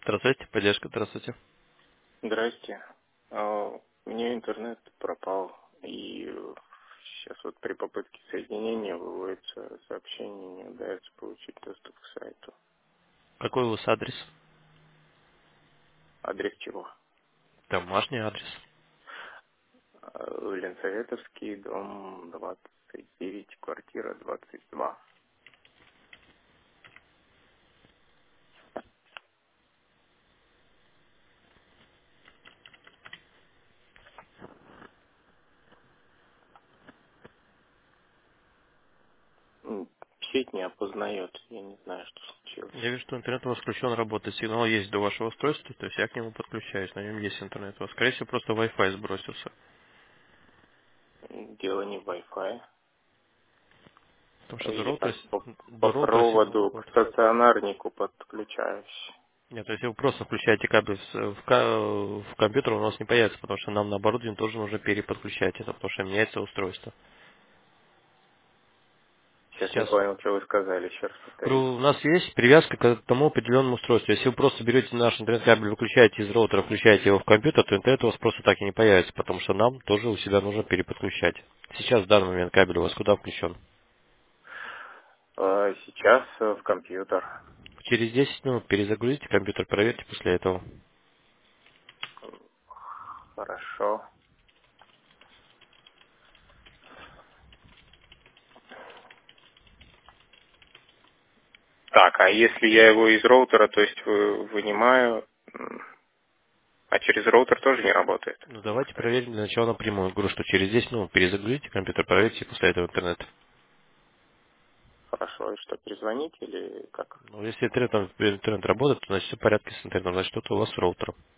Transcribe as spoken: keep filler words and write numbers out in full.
Здравствуйте, поддержка, здравствуйте. Здрасте. А, У меня интернет пропал, и сейчас вот при попытке соединения выводится сообщение, не удается получить доступ к сайту. Какой у вас адрес? Адрес чего? Домашний адрес. А, Ленсоветовский, дом двадцать девять, квартира двадцать два. М, Сеть не опознает, я не знаю, что Я случилось. вижу, что интернет у вас включен, работает. Сигнал есть до вашего устройства, то есть я к нему подключаюсь, на нем есть интернет. У вас, скорее всего, просто Wi-Fi сбросился. М, Дело не в Wi-Fi. Потому что до Я роутера, по, по до роутера сигнал проводу к выходит. стационарнику подключаюсь. Нет, то есть если вы просто включаете кабель с- в, ка- в компьютер, он у нас не появится, потому что нам на оборудование тоже нужно переподключать это, потому что меняется устройство. Сейчас не Сейчас понял, что вы сказали, еще раз говорю, повторите. у нас есть привязка к тому определенному устройству. Если вы просто берете наш интернет-кабель, выключаете из роутера, включаете его в компьютер, то интернет у вас просто так и не появится, потому что нам тоже у себя нужно переподключать. Сейчас в данный момент кабель у вас куда включен? А, Сейчас э, в компьютер. Через десять минут перезагрузите компьютер, проверьте после этого. Хорошо. Так, а если я его из роутера, то есть вы- вынимаю, м, а через роутер тоже не работает? Ну давайте То есть, проверим для начала напрямую. Говорю, что через десять минут перезагрузите компьютер, проверьте после этого интернет. хорошо, и что, перезвонить или как? Ну, если интернет, интернет работает, то значит все в порядке с интернетом, значит что-то у вас с роутером.